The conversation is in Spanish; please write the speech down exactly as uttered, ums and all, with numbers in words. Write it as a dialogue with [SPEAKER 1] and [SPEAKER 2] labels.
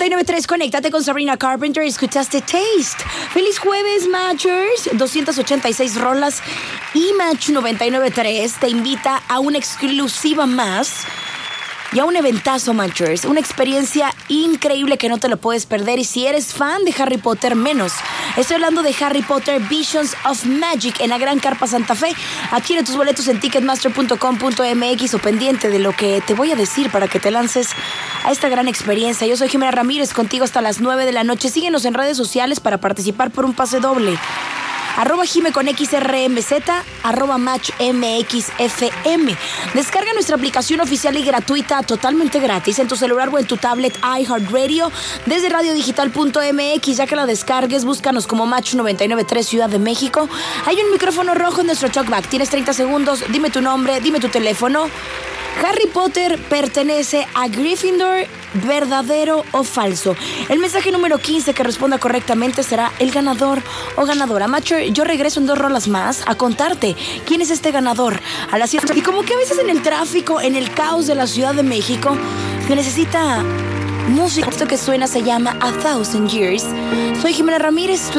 [SPEAKER 1] y nueve tres, conéctate con Sabrina Carpenter. Escuchaste Taste. Feliz jueves, Matchers. doscientas ochenta y seis rolas. Y Match noventa y nueve tres te invita a una exclusiva más y a un eventazo, Matchers. Una experiencia increíble que no te lo puedes perder. Y si eres fan de Harry Potter, menos. Estoy hablando de Harry Potter Visions of Magic en la Gran Carpa Santa Fe. Adquiere tus boletos en ticketmaster punto com punto m x o pendiente de lo que te voy a decir para que te lances a esta gran experiencia. Yo soy Jimena Ramírez, contigo hasta las nueve de la noche. Síguenos en redes sociales para participar por un pase doble. Arroba Jime con X R M Z, arroba Match M X F M. Descarga nuestra aplicación oficial y gratuita, totalmente gratis, en tu celular o en tu tablet iHeartRadio, desde radio digital punto m x. Ya que la descargues, búscanos como Match noventa y nueve tres Ciudad de México. Hay un micrófono rojo en nuestro talkback. Tienes treinta segundos, dime tu nombre, dime tu teléfono. Harry Potter pertenece a Gryffindor, ¿verdadero o falso? El mensaje número quince que responda correctamente será el ganador o ganadora. Matcher, yo regreso en dos rolas más a contarte quién es este ganador a las siete. Y como que a veces en el tráfico, en el caos de la Ciudad de México, se necesita música. Esto que suena se llama A Thousand Years. Soy Jimena Ramírez.